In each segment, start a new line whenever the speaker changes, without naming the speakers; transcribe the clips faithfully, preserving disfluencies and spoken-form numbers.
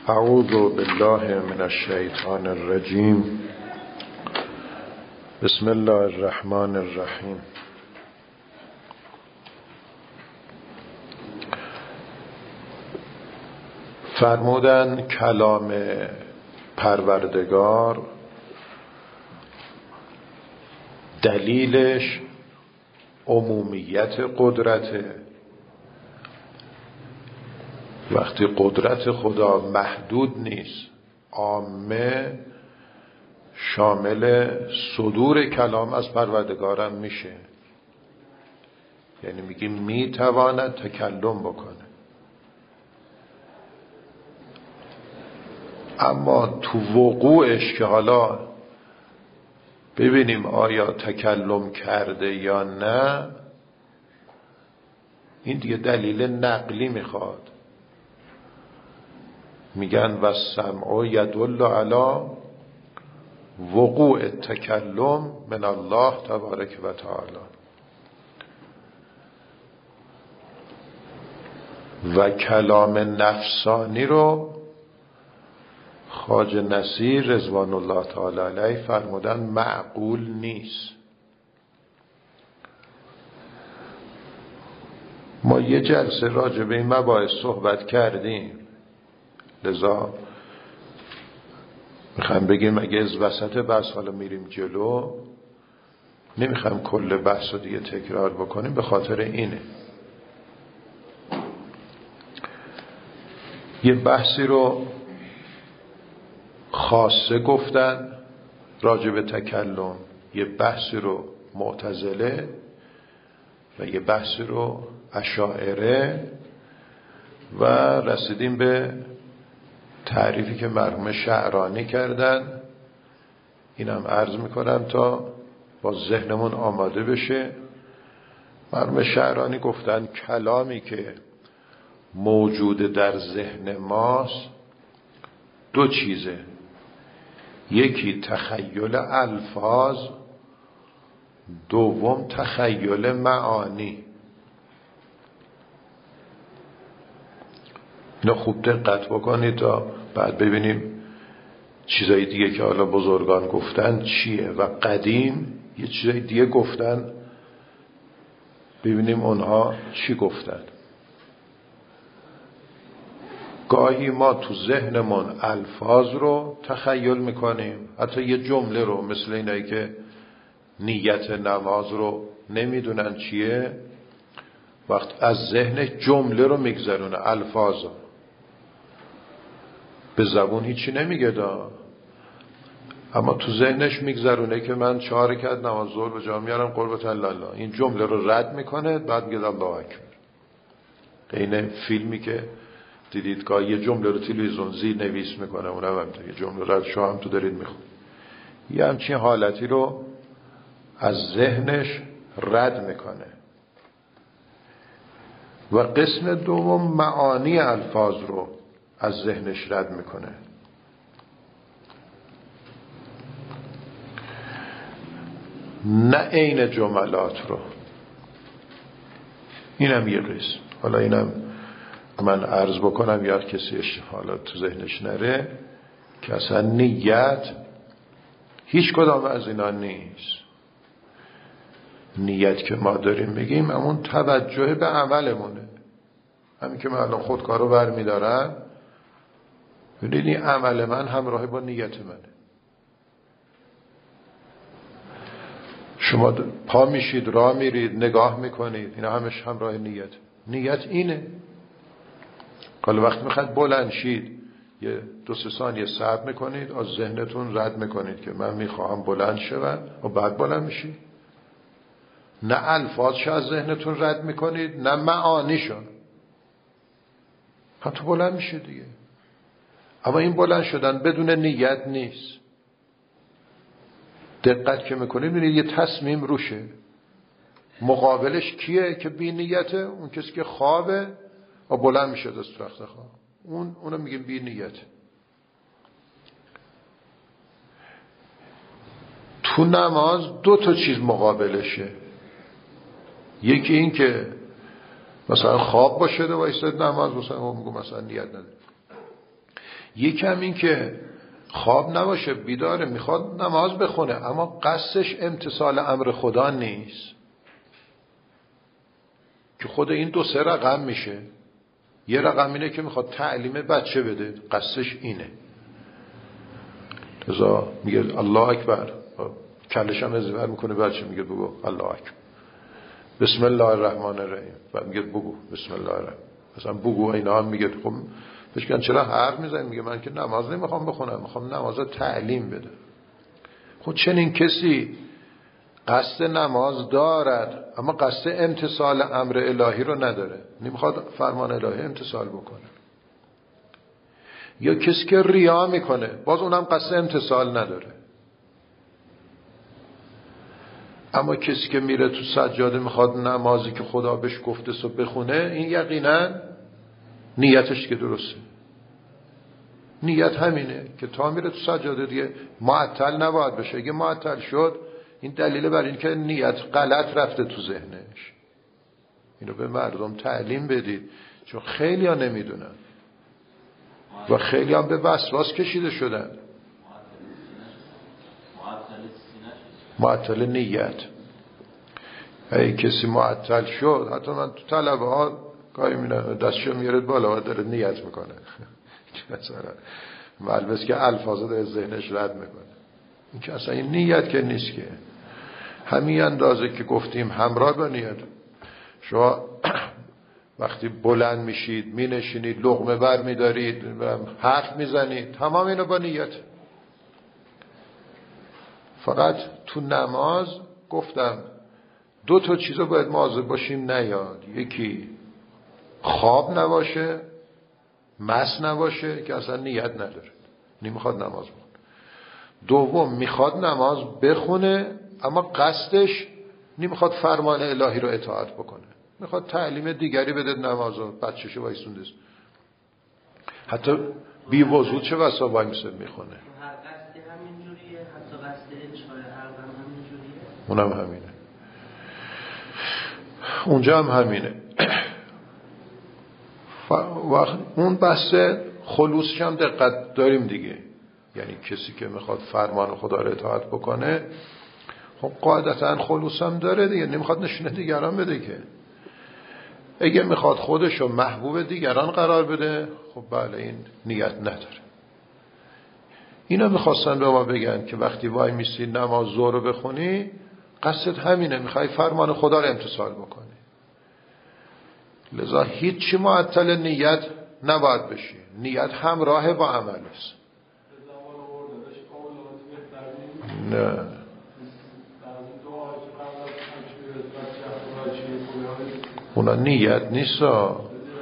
اعوذ بالله من الشیطان الرجیم. بسم الله الرحمن الرحیم. فرمودن کلام پروردگار دلیلش عمومیت قدرته. وقتی قدرت خدا محدود نیست، عامه، شامل صدور کلام از پروردگارم میشه. یعنی میگیم میتواند تکلم بکنه. اما تو وقوعش که حالا ببینیم آیا تکلم کرده یا نه، این دیگه دلیل نقلی میخواد. میگن و السمع یدل علی وقوع تکلم من الله تبارک و تعالی. و کلام نفسانی رو خواجه نصیر رضوان الله تعالی علیه فرمودن معقول نیست. ما یه جلسه راجع به این مباحث صحبت کردیم، لذا میخوایم بگیم اگه از وسط بحث حالا میریم جلو، نمیخوایم کل بحث رو دیگه تکرار بکنیم، به خاطر اینه. یه بحثی رو خاصه گفتن راجع به تکلم، یه بحثی رو معتزله و یه بحثی رو اشاعره، و رسیدیم به تعریفی که مرحوم شعرانی کردن. اینم عرض میکنم تا با ذهنمون آماده بشه. مرحوم شعرانی گفتن کلامی که موجود در ذهن ماست دو چیزه، یکی تخیل الفاظ، دوم تخیل معانی. اینو خوب دقت بکنید تا بعد ببینیم چیزای دیگه که حالا بزرگان گفتن چیه و قدیم یه چیزای دیگه گفتن، ببینیم اونها چی گفتن. گاهی ما تو ذهنمون الفاظ رو تخیل میکنیم، حتی یه جمله رو، مثل اینایی که نیت نماز رو نمیدونن چیه، وقت از ذهن جمله رو میگذرونه، الفاظ رو به زبون هیچی نمیگه دا، اما تو ذهنش میگذرونه که من چهار رکعت نماز ظهر به جا میارم قربت الله. این جمله رو رد میکنه، بعد میگه الله اکبر. این فیلمی که دیدید که یه جمله رو تلویزیون زیر نویس میکنه، اونم همینطور یه جمله رد شما هم تو دارید میخونید، یه همچین حالتی رو از ذهنش رد میکنه. و قسم دوم معانی الفاظ رو از ذهنش رد میکنه. نه عین جملات رو. اینم یه قسم. حالا اینم من عرض بکنم یا کسی حالا تو ذهنش نره که اصلا نیت هیچ کدام از اینا نیست. نیت که ما داریم بگیم همون توجه به عملمونه. همین که من الان خودکارو برمیدارم، ببینید این عمل من همراه با نیت منه. شما پا میشید، راه میرید، نگاه میکنید، اینا همش همراه نیت. نیت اینه. حالا وقتی میخواید بلند شید، یه دو سه ثانیه صبر میکنید، از ذهنتون رد میکنید که من میخواهم بلند شوم، و بعد بلند میشید. نه الفاظشو از ذهنتون رد میکنید، نه معانیشو. هم تو بلند میشید دیگه. اما این بلند شدن بدون نیت نیست. دقت که میکنید میبینید یه تصمیم روشه. مقابلش کیه که بی نیته؟ اون کسی که خوابه و بلند میشه از تخت خواب، اون اونو میگیم بی نیت. تو نماز دو تا چیز مقابلشه. یکی این که مثلا خواب باشه و ایستاد نماز، مثلا میگم مثلا نیت نداره. یکم این که خواب نباشه، بیداره، میخواد نماز بخونه، اما قصدش امتثال امر خدا نیست، که خود این دو سه رقم میشه. یه رقم اینه که میخواد تعلیم بچه بده، قصدش اینه، لذا میگه الله اکبر، کلش هم ازور میکنه، بچه میگه بگو الله اکبر، بسم الله الرحمن الرحیم، و میگه بگو بسم الله الرحمن، مثلا بگو اینا هم میگه. خب بهش میگن چرا حرف میزنی؟ میگه من که نماز نمیخوام بخونم، میخوام نماز تعلیم بده. خب چنین کسی قصد نماز دارد اما قصد امتثال امر الهی رو نداره، نمیخواد فرمان الهی امتثال بکنه. یا کسی که ریا میکنه، باز اونم قصد امتثال نداره. اما کسی که میره تو سجاده میخواد نمازی که خدا بهش گفته سو بخونه، این یقینا نیتش که درسته. نیت همینه که تا میره تو سجاده دیگه معطل نباید بشه. اگه معطل شد، این دلیل بر این که نیت غلط رفته تو ذهنش. اینو به مردم تعلیم بدید، چون خیلی ها نمیدونن و خیلی هم به وسواس کشیده شدن. معطل نیت. اگه کسی معطل شد، حتی من تو طلبه ها گاهی میبینم دستشو میارد بالا و داره نیت میکنه، مثلا ملبس که الفاظه داره ذهنش رد میکنه. این که اصلا این نیت که نیست، که همین اندازه که گفتیم همراه با نیت. شما وقتی بلند میشید، مینشینید، لقمه بر میدارید، حرف میزنید، تمام اینو با نیت. فقط تو نماز گفتم دو تا چیزا باید مواظب باشیم نیاد. یکی خواب نباشه، مس نباشه که اصلا نیت نداره، نمیخواد نماز بخونه. دوم میخواد نماز بخونه اما قصدش نمیخواد فرمان الهی رو اطاعت بکنه، میخواد تعلیم دیگری بده نمازو، بچه‌شو وایسونده، حتی بی وضو چه بسا وای میسه میخونه.
هر قصدی همینجوریه، حتی قصد انشاء عرض هم همینجوریه،
اونم همینه، اونجا هم همینه. وقت اون بحث خلوصش هم دقت داریم دیگه. یعنی کسی که میخواد فرمان خدا رو اطاعت بکنه، خب قاعدتا خلوص هم داره دیگه، نمیخواد نشونه دیگران بده. که اگه میخواد خودشو محبوب دیگران قرار بده، خب بله این نیت نداره. اینا میخواستن به ما بگن که وقتی وای میسی نماز ظهر رو بخونی، قصد همینه، میخوای فرمان خدا رو امتثال بکنی. لذا هیچی معطل نیت نباید بشی. نیت همراه با عمل است. نه اونا نیت نیست. بله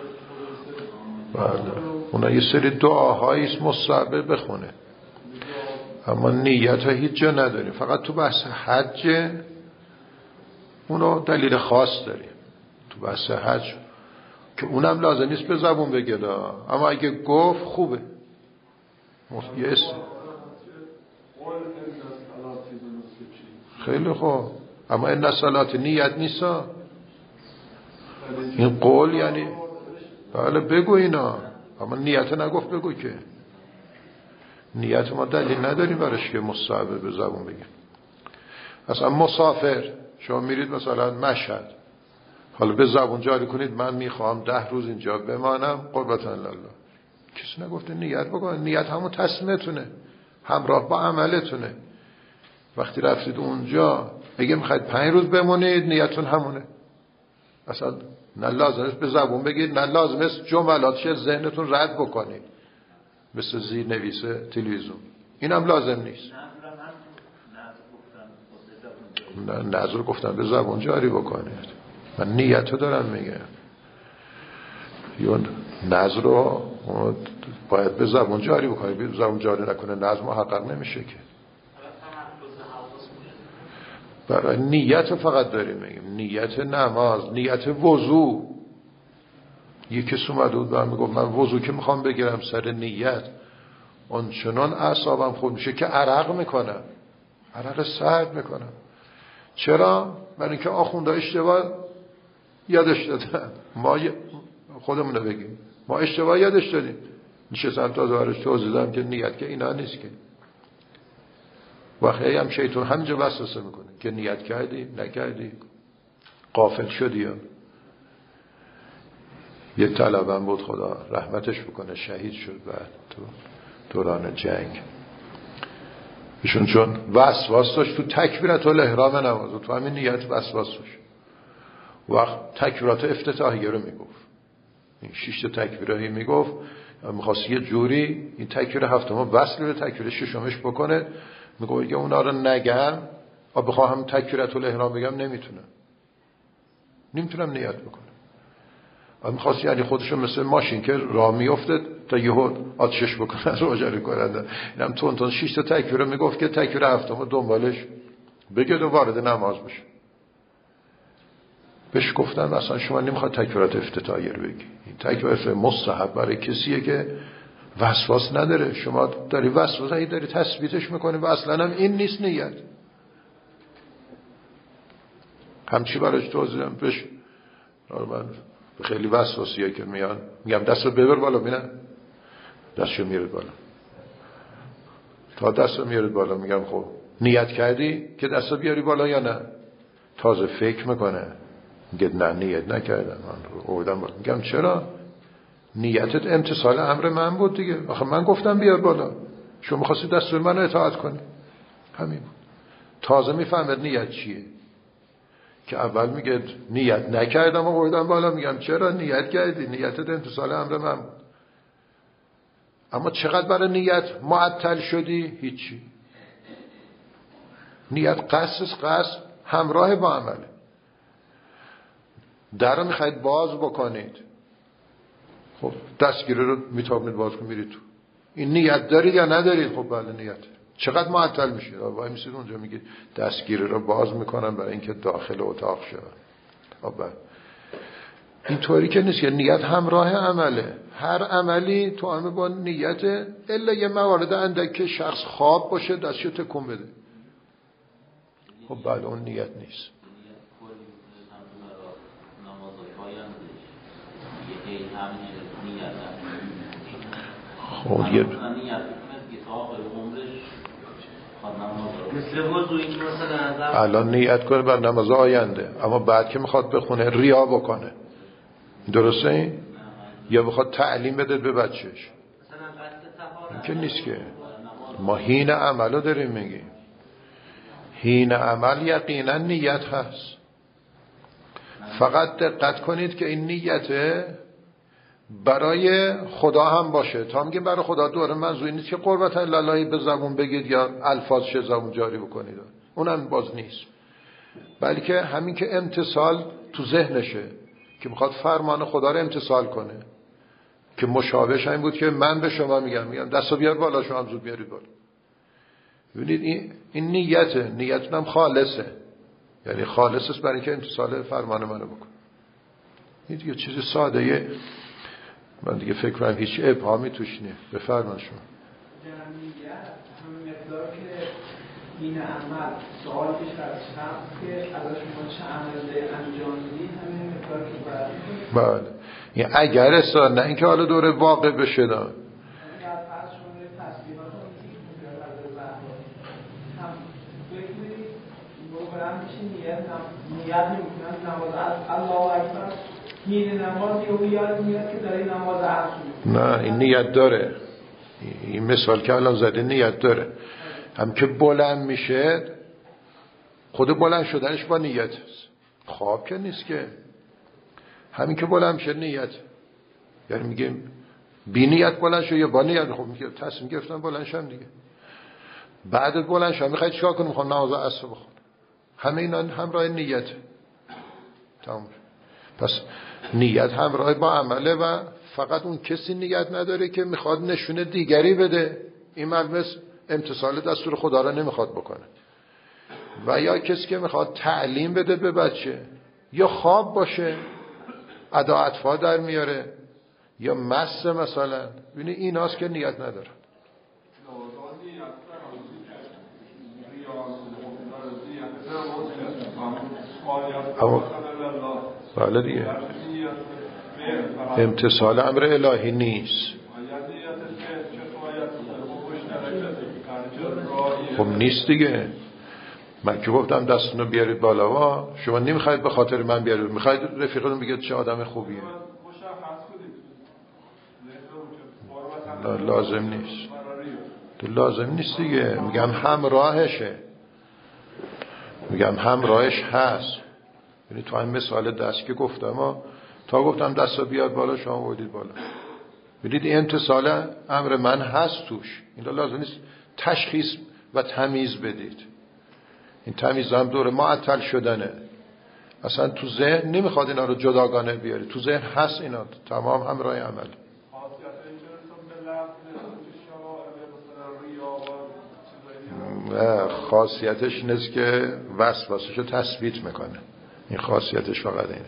اونا یه سری دعاهاییست مستحبه بخونه، اما نیت ها هیچ جا نداریم. فقط تو بحث حج اونا دلیل خاص داریم. تو بحث حج که اونم لازم نیست به زبون بگه، اما اگه گفت خوبه. یه است خیلی خوب، اما این صلات نیت نیست. این قول یعنی بله بگو اینا، اما نیت نگفت بگو. که نیت ما دلیل نداریم برش که مستحبه به زبون بگیم. اصلا مسافر شما میرید مثلا مشهد، حالا به زبون جاری کنید من میخوام ده روز اینجا بمانم قربتن الله، کسی نگفته نیت بکنید. نیت همون تصمیمتونه، همراه با عملتونه. وقتی رفتید اونجا اگه میخواید پنج روز بمونید، نیتون همونه. اصلا نه لازم است به زبون بگید، نه لازم است جملاتش از ذهنتون رد بکنید مثل زیر نویس تلویزیون. اینم لازم نیست. نه نظر گفتم به زبون جاری بکنید. من نیتو دارم میگم. یا نظر رو باید به زبون جاری بکنید. به زبون جاری نکنه نظر محقق نمیشه. که برای نیت فقط داریم میگیم، نیت نماز، نیت وضو. یکی کس اومده بود برام میگفت من وضو که میخوام بگیرم سر نیت اون چنان اعصابم خود میشه که عرق میکنم، عرق سرد میکنم. چرا؟ برای اینکه آخونده اشتباه یادش دادن. ما خودمون رو بگیم ما اشتباه یادش دادیم. نشستم تا دارش توضیح دادم که نیت که اینا نیست که وقتی هم شیطان همینجا وسوسه میکنه که نیت کردی نکردی غافل شدی. یا یه طلبم بود خدا رحمتش بکنه شهید شد بعد تو دوران جنگ. ایشون چون وسواس داشت تو تکبیرات الاحرام نماز تو همین نیت وسواس داشت. وقت تکبیرات افتتاحیه رو میگفت این شش تا تکبیرایی میگفت میخواست یه جوری این تکبیر هفتم وصل به تکبیر ششمش بکنه. میگه که اونا رو نگم و بخوام تکبیرات الاحرام بگم نمیتونم نمیتونم نیت بکنم. میخواست یعنی خودشو مثل ماشین که راه میفته تا یهو آتشش بکنه رو اجاره کننده اینم تون تون شش تا تکبیر میگفت که تکبیر هفتم دنبالش بگه و وارد نماز بشه. بهش گفتم اصلا شما نمیخواد تکبیرات افتتاحیه رو بگی این تکبیرات مستحب برای کسیه که وسواس نداره. شما داری وسواسه داری تثبیتش میکنی و اصلا هم این نیست نیت. همچی براش توضیح دادم بهش من خیلی وسواسیه که میان میگم دستو ببر بالا ببینم دستشو میارد بالا تا دستو میارد بالا میگم خب نیت کردی که دستو بیاری بالا یا نه؟ تازه فکر میکنه میگه نه نیت نکردم من اوردم بالا. میگم چرا؟ نیتت امتثال امر من بود دیگه. آخه من گفتم بیار بالا شما می‌خواستی دستور منو اطاعت کنی همین بود. تازه میفهمد نیت چیه که اول میگه نیت نکردم و اوردم بالا. میگم چرا نیت کردی نیتت امتثال امر من بود. اما چقدر برای نیت معطل شدی؟ هیچی. نیت قصد قصد همراه با عمله. در رو میخواید باز بکنید خب دستگیره رو میتابنید باز کنید میرید تو این نیت دارید یا ندارید؟ خب بله نیت. چقدر معطل میشید؟ وای میسید اونجا میگید دستگیره رو باز میکنم برای اینکه داخل اتاق شد. خب بله این طوری که نیست که نیت همراه عمله. هر عملی تو همه با نیت الا یه موارد اندک که شخص خواب باشه دستشو تکون بده خب بله اون نیت نیست. خب یه الان نیت کنه بر نماز آینده اما بعد که میخواد بخونه ریا بکنه درسته این؟ یا بخواد تعلیم بده به بچهش این که نیست که ما هین عملو داریم میگیم. هین عمل یقینا نیت هست. فقط دقت کنید که این نیت برای خدا هم باشه. تا میگیم برای خدا دوره منظور نیست که قربتا لالهی به زبون بگید یا الفاظش زبون جاری بکنید اونم باز نیست بلکه همین که امتثال تو ذهنشه که میخواد فرمان خدا رو امتثال کنه که مشابهش این بود که من به شما میگم میگم دستو بیار بالا شما هم زود بیارید بالا. ببینید این این نیته نیتونم خالصه یعنی خالص است برای اینکه امتثال فرمان منو بکنه. این دیگه چیز ساده یه من دیگه فکر کنم هیچ ابهامی توش نیست. بفرمایید شما.
جمعیت همین مقدار که این عمل سوال پیش از که ازش میخواد چه عملی انجام بدی همین مقدار که باید
بله این اگر اصلا نه اینکه حالا دوره واقع بشه دا
در فرض شما روی تصمیمات رو میگید مقدار از زهبان هم بکنید برام میشه نیت نیت نمیکنم نماز الله اکبر میره نماز یا یاد میاد که داره نماز عصر
نه این نیت داره. این مثال که الان زده نیت داره. هم که بلند میشه خود بلند شدنش با نیت است. خواب که نیست که همین که بلند میشه نیت یعنی میگیم بی نیت بلند شو یا با نیت. خب میگه تصمیم گرفتم بلند شم دیگه. بعد بلند شم میخواید چیکار کنم؟ میخوام نماز عصر بخونم. همه اینا همراه نیت تمام. پس نیت همراه با عمله و فقط اون کسی نیت نداره که میخواد نشونه دیگری بده این ملمس امتثال دستور خدا را نمیخواد بکنه و یا کسی که میخواد تعلیم بده به بچه یا خواب باشه ادا اطفال در میاره یا مست مثلا ببینی ایناست که نیت نداره. اما بله دیگه امتثال امر الهی نیست. خب نیست دیگه. من که گفتم دستونو بیارید بالا وا، شما نمیخواید به خاطر من بیارید، میخواید رفیقتون بگید چه آدم خوبیه. لا لازم نیست، تو لازم نیست دیگه. میگم همراهشه، میگم همراهش هست. یعنی تو این مثال دست که گفتم ها، تا گفتم دستو بیاد بالا شما بودید بالا. ببینید این امتصال امر من هست توش. این لازم نیست تشخیص و تمیز بدید. این تمیز هم دور معطل شدنه. اصلا تو ذهن نمیخواد اینا رو جداگانه بیاری، تو ذهن هست اینا تمام همراه عمل. نه خاصیتش نیست که وسواسش رو تثبیت میکنه، این خاصیتش فقط اینه.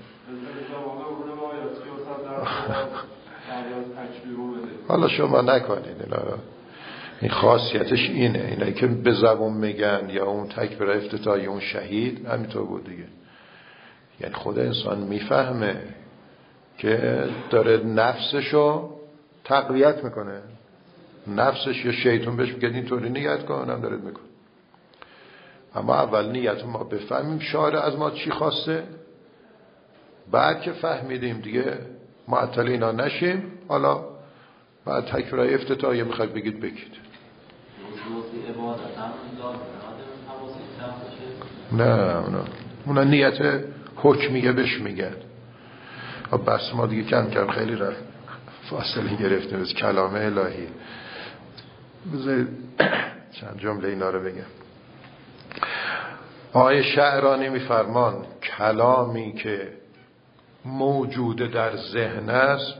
حالا شما نکنید اینا رو، این خاصیتش اینه. اینایی که به زبون میگن یا اون تکبیر افتتاحی اون شهید همینطور بود دیگه. یعنی خود انسان میفهمه که داره نفسشو تقویت میکنه، نفسش یا شیطان بهش میگه اینطوری نیت کن، اونم داره میکنه. اما اول نیت ما بفهمیم شاعر از ما چی خواسته، بعد که فهمیدیم دیگه معطل اینا نشیم. حالا بعد تکبیر افتتاحیه میخواید بگید بگید. نه اونا اونا نیت حکمیه بهش میگن. بس ما دیگه کم کم خیلی رفت فاصله گرفتیم از کلام الهی. بذارید چند جمله اینا رو بگم. آقای شعرانی میفرمان کلامی که موجود در ذهن است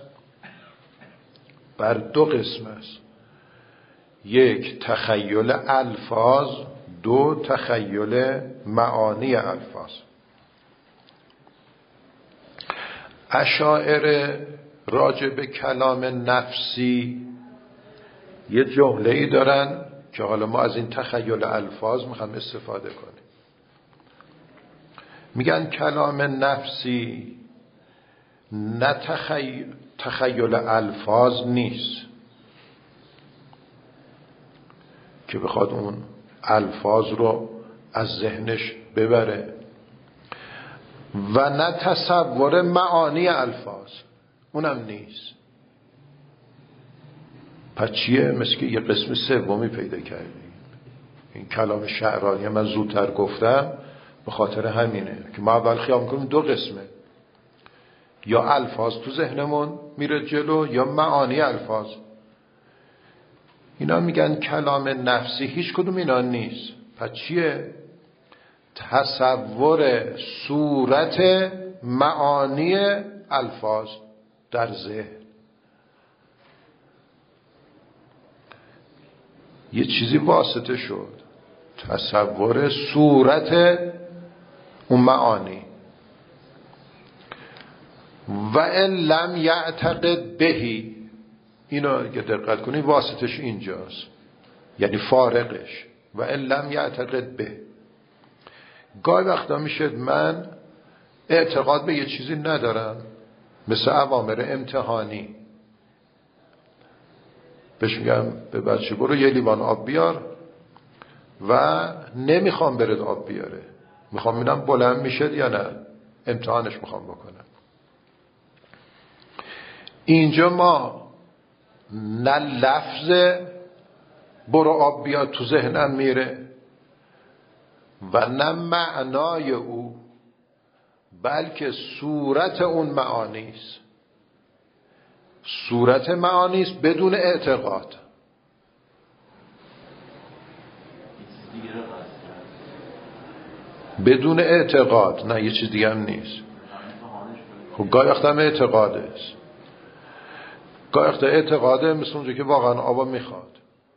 بر دو قسم است: یک تخیل الفاظ، دو تخیل معانی الفاظ. اشاعره راجع به کلام نفسی یه جمله‌ای دارن که حالا ما از این تخیل الفاظ میخوام استفاده کنیم. میگن کلام نفسی نه تخیل, تخیل الفاظ نیست که بخواد اون الفاظ رو از ذهنش ببره، و نه تصور معانی الفاظ، اونم نیست. پس چیه؟ مثل که یه قسم سومی پیدا کردیم. این کلام شعرانی من زودتر گفتم به خاطر همینه که ما اول خیال میکنیم دو قسمه، یا الفاظ تو ذهنمون میره جلو یا معانی الفاظ. اینا میگن کلام نفسی هیچ کدوم اینا نیست. پس چیه؟ تصور صورت معانی الفاظ در ذهن. یه چیزی واسطه شد، تصور صورت اون معانی. و ان لم یعتقد بهی، اینو که دقت کنید واسطش اینجاست، یعنی فارقش. و ان لم یعتقد به، گاهی وقتا میشه من اعتقاد به یه چیزی ندارم، مثل اوامر امتحانی. بهش میگم به بچه برو یه لیوان آب بیار و نمیخوام برد آب بیاره، میخوام ببینم بلند میشه یا نه، امتحانش میخوام بکنم. اینجا ما نه لفظ برو آب بیار تو ذهنم میره و نه معنای او، بلکه صورت اون معانیست. صورت معانیست بدون اعتقاد. بدون اعتقاد، نه یه چیز دیگه هم نیست. خب گاهی وقتا هم اعتقاده است، گاهی وقتا اعتقاده مثل اونجا که واقعا آب میخواد.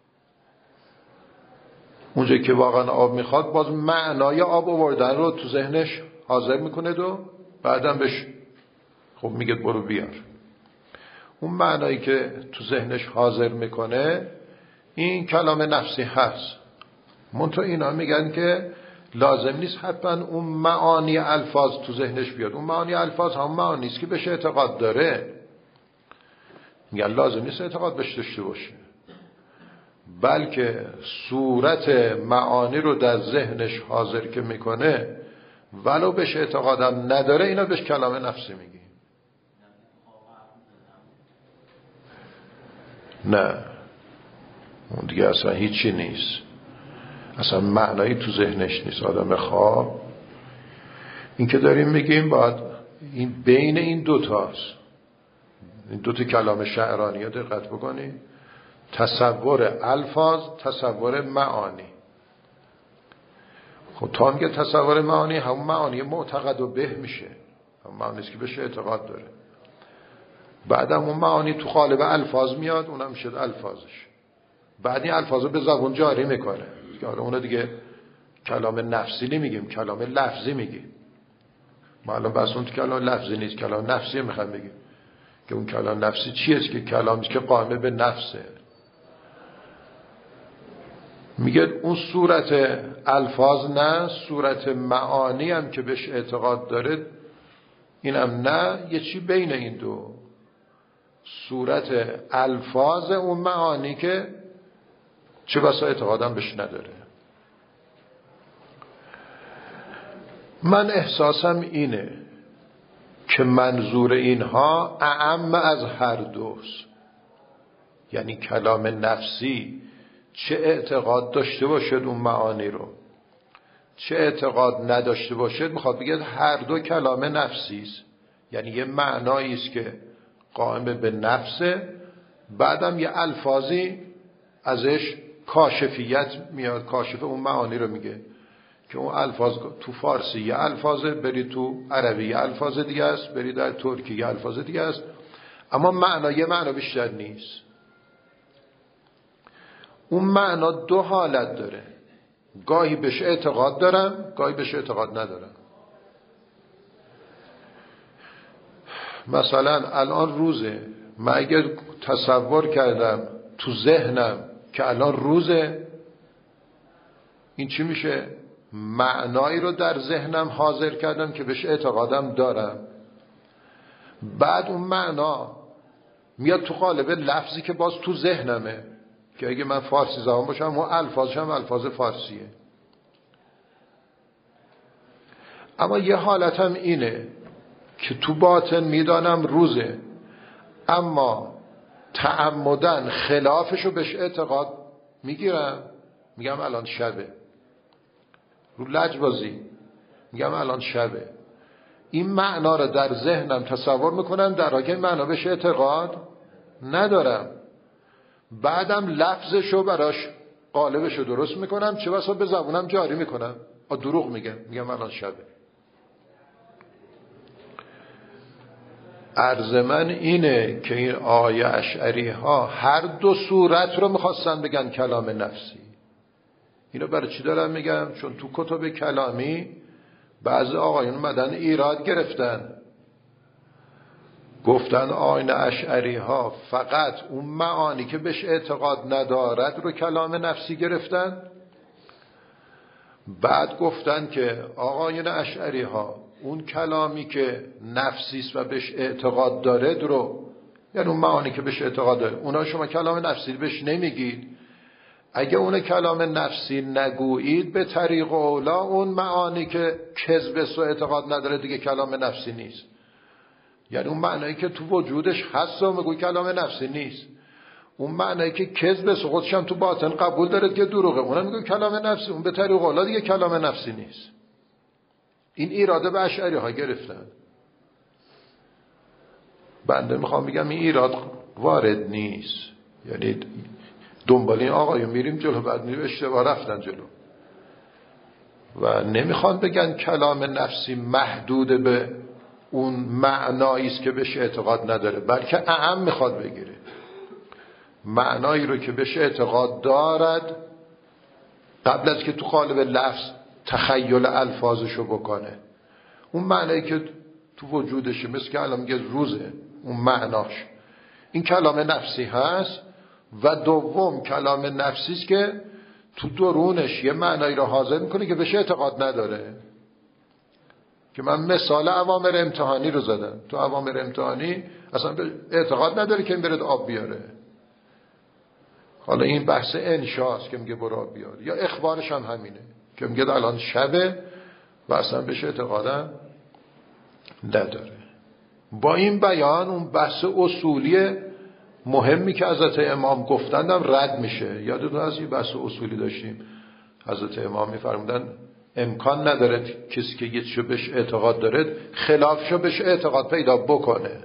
اونجا که واقعا آب میخواد باز معنای آب آوردن رو تو ذهنش حاضر میکنه و بعدم بهش خب میگه برو بیار. اون معنایی که تو ذهنش حاضر میکنه این کلام نفسی هست. منتها اینا میگن که لازم نیست حتما اون معانی الفاظ تو ذهنش بیاد. اون معانی الفاظ هم معانی است که بهش اعتقاد داره. میگن لازم نیست اعتقاد بهش داشته باشه. بلکه صورت معانی رو در ذهنش حاضر که میکنه ولو بهش اعتقادم نداره، اینا بهش کلام نفسی میگیم. نه اون دیگه اصلا هیچی نیست، اصلا معنایی تو ذهنش نیست. آدم خواب این که داریم میگیم باید این بین این دوتاست، این دوتا کلام شعرانی ها دقت بکنید، تصور الفاظ، تصور معانی. خب تا میگه تصور معانی، همون معانی معتقد و به میشه، همون معانیست که بهش اعتقاد داره. بعدم اون معانی تو قالب الفاظ میاد، اونم میشه الفاظش. بعد این الفاظو به زبون جاری میکنه که حالا اونو دیگه کلام نفسی نمیگیم، کلام لفظی میگیم. ما الان بس اون کلام لفظی نیست، کلام نفسی میخوام بگیم که اون کلام نفسی چیه؟ که کلامی که قائم به نفسه. میگه اون صورت الفاظ نه، صورت معانی هم که بهش اعتقاد داره اینم نه، یه چی بین این دو، صورت الفاظ اون معانی که چه بسا اعتقادم بهش نداره. من احساسم اینه که منظور اینها اعم از هر دوست، یعنی کلام نفسی چه اعتقاد داشته باشد اون معانی رو، چه اعتقاد نداشته باشد، میخواد بگه هر دو کلام نفسی است، یعنی یه معنایی است که قائم به نفسه، بعدم یه الفاظی ازش کاشفیت میاد، کاشف اون معانی رو میگه که اون الفاظ تو فارسی یه الفاظه، بری تو عربی یه الفاظ دیگه است، بری در ترکی یه الفاظ دیگه است، اما معنا یه معنا بیشتر نیست. اون معنا دو حالت داره، گاهی بهش اعتقاد دارم، گاهی بهش اعتقاد ندارم. مثلا الان روزه، من اگر تصور کردم تو ذهنم که الان روزه، این چی میشه؟ معنایی رو در ذهنم حاضر کردم که بهش اعتقادم دارم. بعد اون معنا میاد تو قالب لفظی که باز تو ذهنمه، که اگه من فارسی زبان باشم اون الفاظش هم الفاظ فارسیه. اما یه حالت هم اینه که تو باطن میدانم روزه، اما تعمدن خلافشو بهش اعتقاد میگیرم، میگم الان شبه. رو لجبازی میگم الان شبه، این معنا رو در ذهنم تصور میکنم در حالی که معنا بهش اعتقاد ندارم. بعدم لفظشو براش قالبشو درست میکنم، چه بسا به زبونم جاری میکنم، آ دروغ میگم، میگم الان شبه. عرض من اینه که این آیه اشعری ها هر دو صورت رو میخواستن بگن کلام نفسی. اینو برای چی دارم میگم؟ چون تو کتب کلامی بعضی آقایون مدن ایراد گرفتن، گفتن آیین اشعری ها فقط اون معانی که بهش اعتقاد ندارد رو کلام نفسی گرفتن. بعد گفتن که آقایون اشعری ها اون کلامی که نفسیست و بهش اعتقاد داره رو، یعنی اون معانی که بهش اعتقاد داره، اونا شما کلام نفسی بهش نمیگید. اگه اون کلام نفسی نگویید به طریق اولا اون معانی که کذب و اعتقاد نداره دیگه کلام نفسی نیست. یعنی اون معنایی که تو وجودش هست و میگوی کلام نفسی نیست، اون معنایی که کذب خودش هم تو باطن قبول داره که دروغه، اونم میگه کلام نفسی، اون به طریق اولا دیگه کلام نفسی نیست. این ایراده به اشعری ها گرفتن. بنده میخوام بگم این ایراد وارد نیست، یعنی دنبال این آقایون میریم جلو، بعد میریم اشتباه رفتن جلو و نمیخوان بگن کلام نفسی محدود به اون معنایی است که بهش اعتقاد نداره، بلکه اعم میخواد بگیره معنایی رو که بهش اعتقاد دارد، قبل از که تو قالب لفظ تخیل الفاظشو بکنه. اون معنایی که تو وجودشه، مثل که الان میگه روزه، اون معناش این کلام نفسی هست. و دوم کلام نفسی است که تو درونش یه معنایی رو حاضر میکنه که بهش اعتقاد نداره. که من مثال اوامر امتحانی رو زدم، تو اوامر امتحانی اصلا اعتقاد نداره که این برد آب بیاره، حالا این بحث انشاست که میگه برا بیار، یا اخبارش هم همینه که میگه الان شبه و اصلا بهش اعتقادم نداره. با این بیان اون بحث اصولی مهمی که حضرت امام گفتندم رد میشه. یادتون از این بحث اصولی داشتیم، حضرت امام میفرمودن امکان نداره کسی که یه چیزو بهش اعتقاد داره خلافشو بهش اعتقاد پیدا بکنه.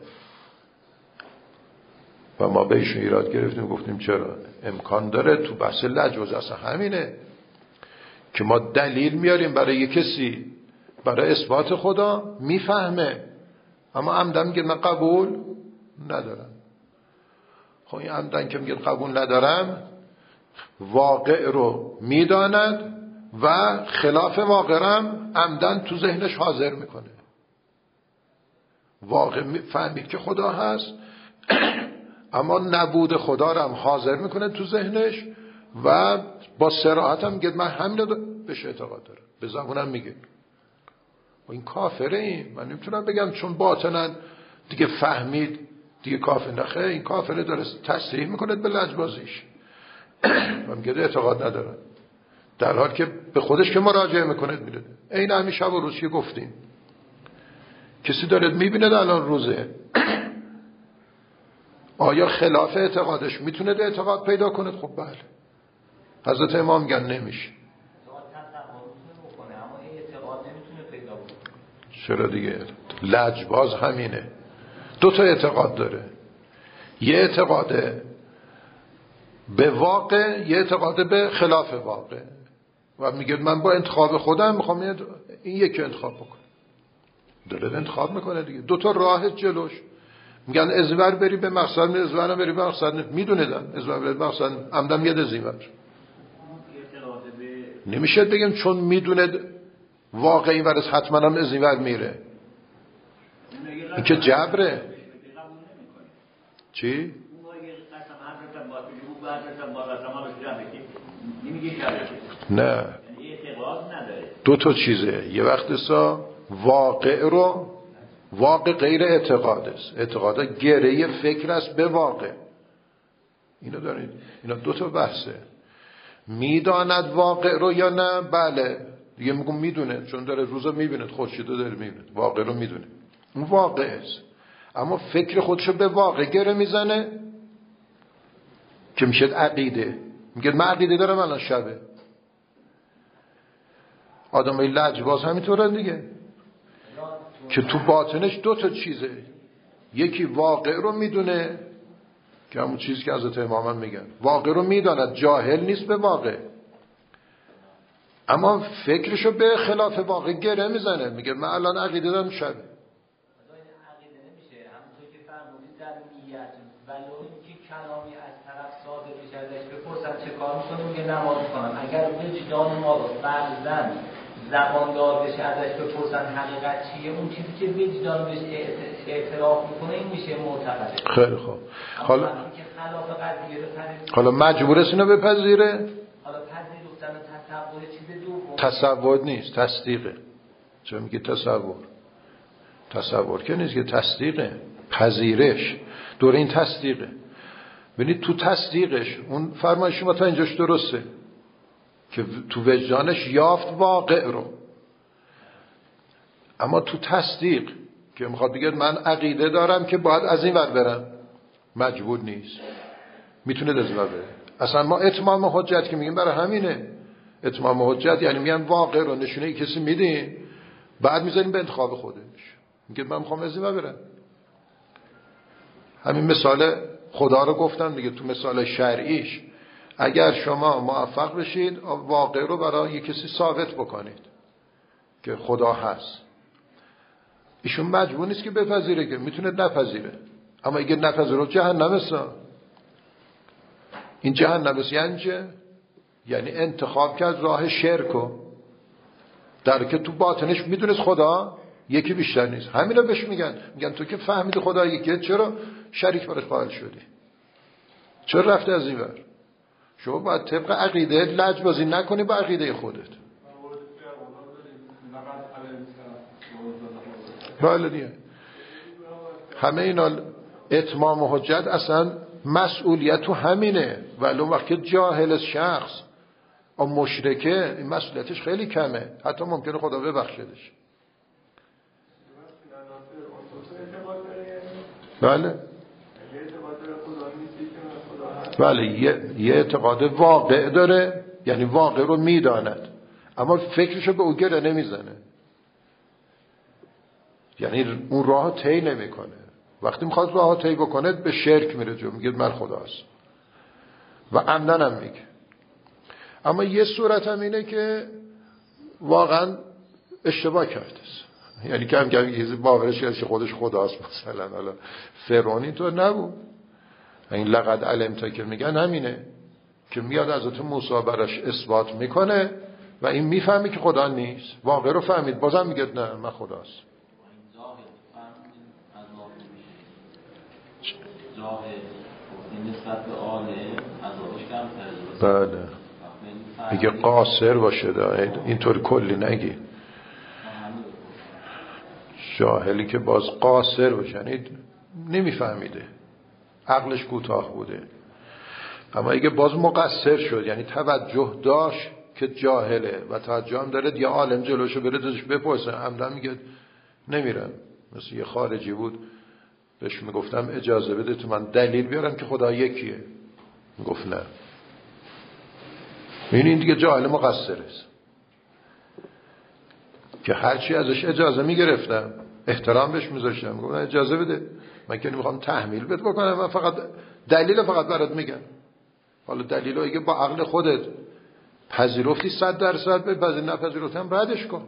و ما بهش ایراد گرفتیم، گفتیم چرا؟ امکان داره. تو بحث لجوز اصلا همینه که ما دلیل میاریم برای یه کسی برای اثبات خدا، میفهمه اما عمدن میگه من قبول ندارم. خب این عمدن که میگه قبول ندارم واقع رو میداند و خلاف واقع رم عمدن تو ذهنش حاضر میکنه. واقع فهمید که خدا هست اما نبود خدا رو هم حاضر میکنه تو ذهنش و با صراحت هم میگه من همین رو بهش اعتقاد دارم، به زبونم میگه. و این کافره. این من نمیتونم بگم چون باطنن دیگه فهمید دیگه کافر نخه. این کافره داره تصریح میکنه به لجبازیش و میگه اعتقاد ندارم، در حال که به خودش که مراجعه میکنه میره. این همین شب و روز که گفتیم کسی داره میبینه الان روزه آیا خلاف اعتقادش میتونه اعتقاد پیدا کنه؟ خب بله. حضرت امام میگن نمیشه. چرا دیگه؟ لجباز همینه، دو تا اعتقاد داره. یه اعتقاد به واقع، یه اعتقاد به خلاف واقع و میگه من با انتخاب خودم میخوام این یکی انتخاب بکنم. داره انتخاب میکنه دیگه. دو تا راه جلوش. میگن ازور بری به مقصد، ازور بری به مقصد، میدونه دن ازور بری به مقصد عمدن میاد ازور. نمیشه بگیم چون میدونه واقع این ورس حتما هم ازور میره. این که جبره. چی؟ نه، دو تا چیزه. یه وقت سا واقع رو، واقع غیر اعتقاد است، اعتقاد گره فکر است به واقع. اینو دارید. اینا دو تا بحثه. میداند واقع رو یا نه؟ بله دیگه میگم میدونه، چون داره روزا میبینه، خورشیدو داره میبینه، واقع رو میدونه، اون واقع است. اما فکر خودشو به واقع گره میزنه که میشه عقیده. میگه من عقیده دارم الان شبه. آدمای لجباز همینطورن دیگه که تو باطنش دو تا چیزه. یکی واقع رو میدونه که همون چیزی که حضرت امام هم میگن، واقع رو میداند، جاهل نیست به واقع، اما فکرشو به خلاف واقع گره میزنه. میگه من الان عقیده دارم شبه.
عقیده نمیشه. همونطور که فرمودید در نیت ولو اینکه کلامی از طرف صادر بشه ازش بپرسن چه کار میکنه، میگه نماز میکنم. اگر وجدان ما رو فرضاً زباندار بشه ازش بپرسن حقیقت چیه، اون چیزی که وجدان بهش اعتراف میکنه این میشه معتقده.
خیلی خوب. حالا
که خلاف قضیه رو پذیره،
حالا مجبور است اینو بپذیره؟
حالا پذیرفتن تصور چیز دوم.
تصور نیست، تصدیقه. چون میگه تصور، تصور که نیست، که تصدیقه، پذیرش. دور این تصدیقه. ببینید تو تصدیقش اون فرمایش شما تا اینجاش درسته که تو وجدانش یافت واقع رو، اما تو تصدیق که میخواد بگه من عقیده دارم که باید از این ور برم، مجبور نیست، میتونه از این ور بره. اصلا ما اتمام حجت که میگیم برای همینه. اتمام حجت یعنی میگن واقع رو نشونه ای کسی میدیم، بعد میذاریم به انتخاب خودش. میگه من میخوام از این ور برم. همین مثال خدا رو گفتم دیگه. تو مثال شرعیش اگر شما موفق بشید واقع رو برای یک کسی ثابت بکنید که خدا هست، ایشون مجبور نیست که بپذیره، که میتونه نپذیره. اما اگه نپذیره جهنم است. این جهنم است یعنی چه؟ یعنی انتخاب کرد راه شرکو، در که تو باطنش میدونست خدا یکی بیشتر نیست. همینا بهش میگن، میگن تو که فهمیدی خدا یکیه چرا شریک براش قائل شدی؟ چرا رفته از این ور؟ شما باید طبق عقیده لجبازی نکنی با عقیده خودت. بله دیگه. همه اینا اتمام حجت اصلا مسئولیت تو همینه، ولی اون وقت که جاهل شخص و مشرکه این مسئولیتش خیلی کمه، حتی ممکنه خدا ببخشدش. بله بله یه, یه اعتقاد واقع داره، یعنی واقع رو میداند اما فکرشو به او گره نمیزنه، یعنی اون راه طی نمیکنه. وقتی میخواد راه طی بکنه به شرک میره جو، میگه من خداست و عمدن هم میگه. اما یه صورت هم اینه که واقعا اشتباه کرده، یعنی کم کم چیزی باورش کرده که خودش خداست. مثلا حالا فرعون اینطور نبود. این لقد علمت که میگن همینه که میاد حضرت موسی براش اثبات میکنه و این میفهمی که خدا نیست، واقع رو فهمید، بازم میگه نه من خداست. بله میگه قاصر باشه، اینطور کلی نگی، جاهلی که باز قاصر باشه یعنی نمیفهمیده، عقلش کوتاه بوده. اما اگه باز مقصر شد یعنی توجه داشت که جاهله و توجه هم داره، یه عالم جلوشو بره دادش بپرسه، عمدن میگه نمیرم. مثل یه خارجی بود بهش میگفتم اجازه بده تو من دلیل بیارم که خدا یکیه، میگفت نه. این دیگه جاهل مقصر است که هرچی ازش اجازه میگرفتم احترام بهش میذاشتم، میگفتم اجازه بده من که نمیخوام تحمیل بهت بکنم، من فقط دلیل فقط برات میگم. حالا دلیلو اگه با عقل خودت پذیرفتی صد درصد بپذیر، نپذیرفتم ردش کن.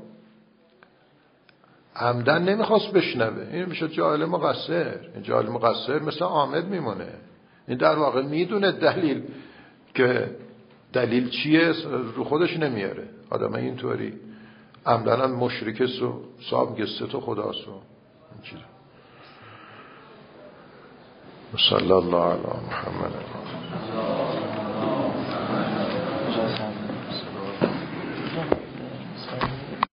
عمدن نمیخواست بشنوه، این میشه جاهل مقصر. این جاهل مقصر مثل عامد میمونه، این در واقع میدونه دلیل که دلیل چیه رو خودش نمیاره. آدم اینطوری عمدن هم مشرک سو صاحب گسته تو خداست و این چیزا. صلی الله علی محمد.